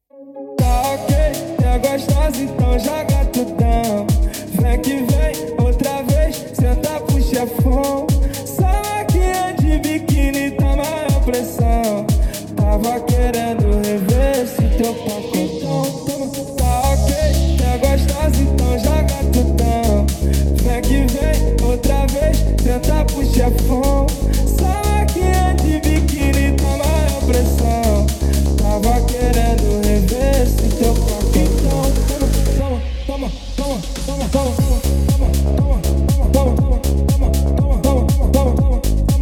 Tá ok, é gostosa, então joga tudão. Vem que vem, outra vez, senta pro chefão. Salaquinha de biquíni, tá maior pressão. Tava querendo rever esse teu pacotão. Tá ok, é gostosa, então joga tudão. Vem que vem, outra vez, senta pro chefão. Salaquinha de biquíni, tá maior pressão. Tava querendo rever esse teu pacotão. Toma, toma, toma, toma, toma, toma, toma, toma, toma, toma, toma, toma, toma,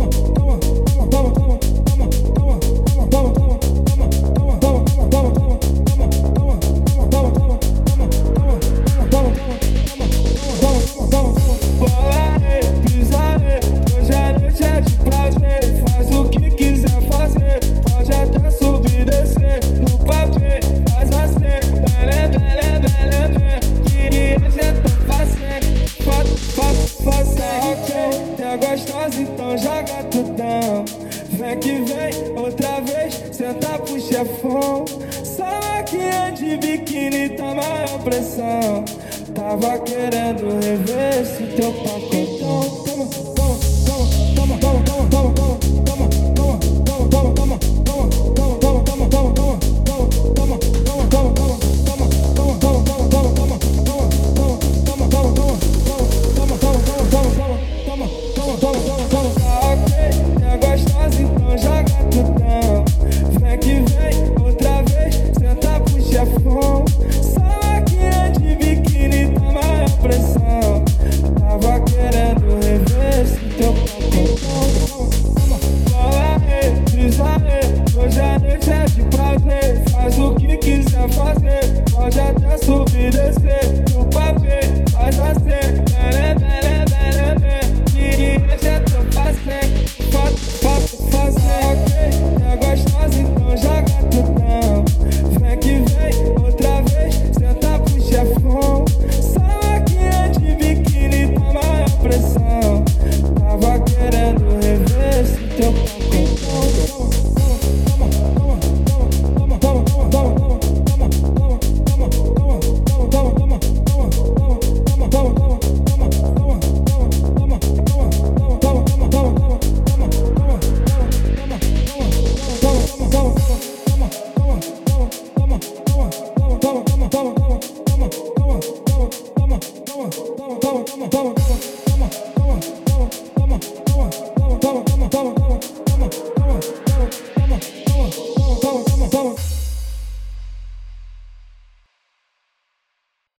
gostosa, então joga tudão. Vem que vem, outra vez, senta pro chefão. Salaquinha de biquíni, tá maior pressão. Tava querendo rever esse teu pacotão.